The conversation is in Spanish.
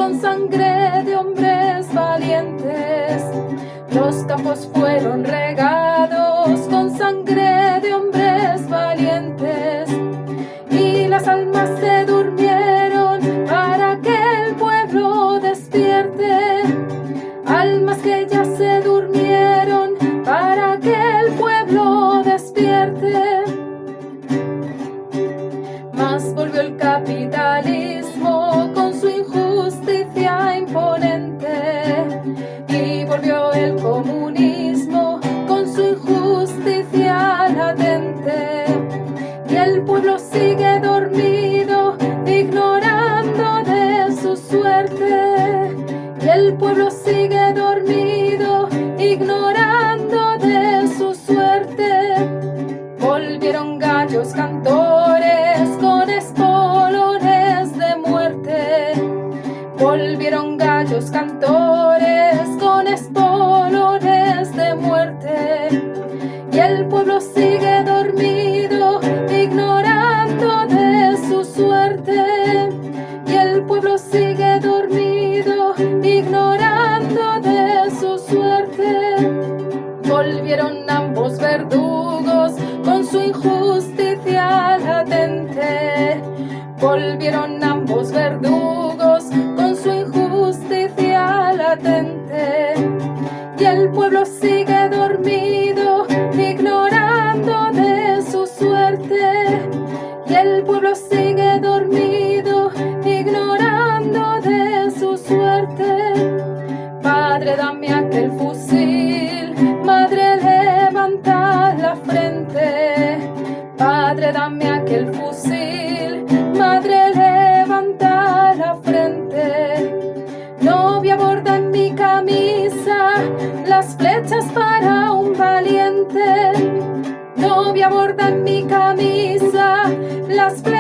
con sangre de hombres valientes. Los campos fueron regados con sangre de hombres valientes. Y las almas se durmieron para que el pueblo despierte. Almas que ya se durmieron para que el pueblo despierte. Mas volvió el capitalismo con su injusticia imponente. Y volvió el comunismo con su injusticia latente. Y el pueblo sigue dormido, ignorando de su suerte. Y el pueblo sigue dormido, ignorando de su suerte. Volvieron gallos cantores con espolones de muerte. Volvieron gallos cantores con espolones de muerte. Y el pueblo sigue dormido, ignorando de su suerte. Y el pueblo sigue dormido, ignorando de su suerte. Volvieron ambos verdugos con su injusticia latente. Volvieron ambos verdugos con su injusticia latente. Y el pueblo sigue dormido, ignorando de su suerte. Y el pueblo sigue dormido, ignorando de su suerte. Padre, dame aquel fusil, madre, levanta la frente. Padre, dame aquel fusil, madre, levanta la frente. Novia, borda en mi camisa las flechas para un valiente. Novia, borda en mi camisa las flechas